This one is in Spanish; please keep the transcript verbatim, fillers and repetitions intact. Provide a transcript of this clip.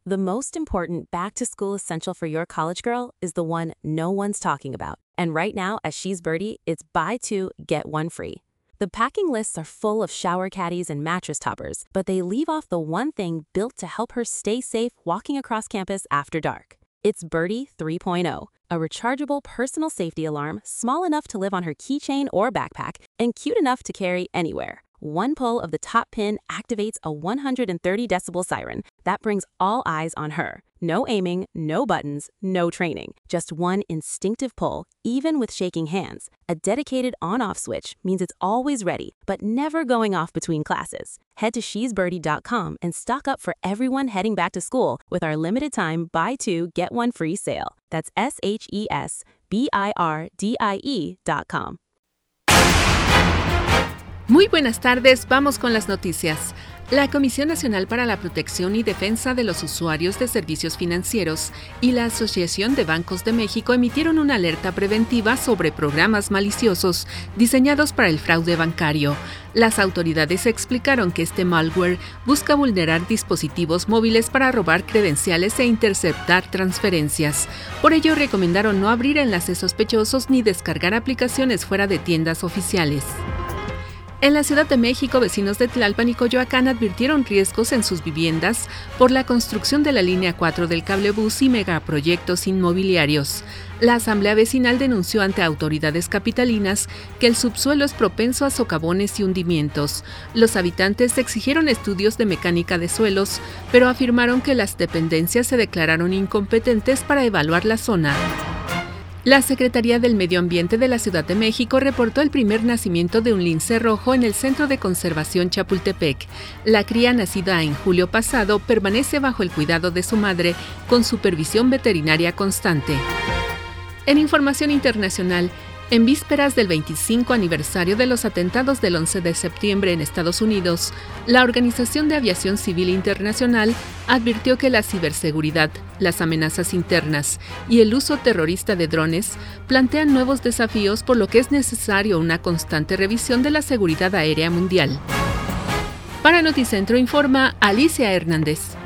The most important back-to-school essential for your college girl is the one no one's talking about. And right now at She's Birdie, it's buy two, get one free. The packing lists are full of shower caddies and mattress toppers, but they leave off the one thing built to help her stay safe walking across campus after dark. It's Birdie three point oh, a rechargeable personal safety alarm small enough to live on her keychain or backpack and cute enough to carry anywhere. One pull of the top pin activates a one hundred thirty decibel siren that brings all eyes on her. No aiming, no buttons, no training. Just one instinctive pull, even with shaking hands. A dedicated on-off switch means it's always ready, but never going off between classes. Head to she's birdie dot com and stock up for everyone heading back to school with our limited time buy two, get one free sale. That's S H E S B I R D I E dot com. Muy buenas tardes, vamos con las noticias. La Comisión Nacional para la Protección y Defensa de los Usuarios de Servicios Financieros y la Asociación de Bancos de México emitieron una alerta preventiva sobre programas maliciosos diseñados para el fraude bancario. Las autoridades explicaron que este malware busca vulnerar dispositivos móviles para robar credenciales e interceptar transferencias. Por ello, recomendaron no abrir enlaces sospechosos ni descargar aplicaciones fuera de tiendas oficiales. En la Ciudad de México, vecinos de Tlalpan y Coyoacán advirtieron riesgos en sus viviendas por la construcción de la línea cuatro del cablebús y megaproyectos inmobiliarios. La Asamblea Vecinal denunció ante autoridades capitalinas que el subsuelo es propenso a socavones y hundimientos. Los habitantes exigieron estudios de mecánica de suelos, pero afirmaron que las dependencias se declararon incompetentes para evaluar la zona. La Secretaría del Medio Ambiente de la Ciudad de México reportó el primer nacimiento de un lince rojo en el Centro de Conservación Chapultepec. La cría, nacida en julio pasado, permanece bajo el cuidado de su madre, con supervisión veterinaria constante. En información internacional, en vísperas del veinticinco aniversario de los atentados del once de septiembre en Estados Unidos, la Organización de Aviación Civil Internacional advirtió que la ciberseguridad, las amenazas internas y el uso terrorista de drones plantean nuevos desafíos, por lo que es necesario una constante revisión de la seguridad aérea mundial. Para Noticentro informa Alicia Hernández.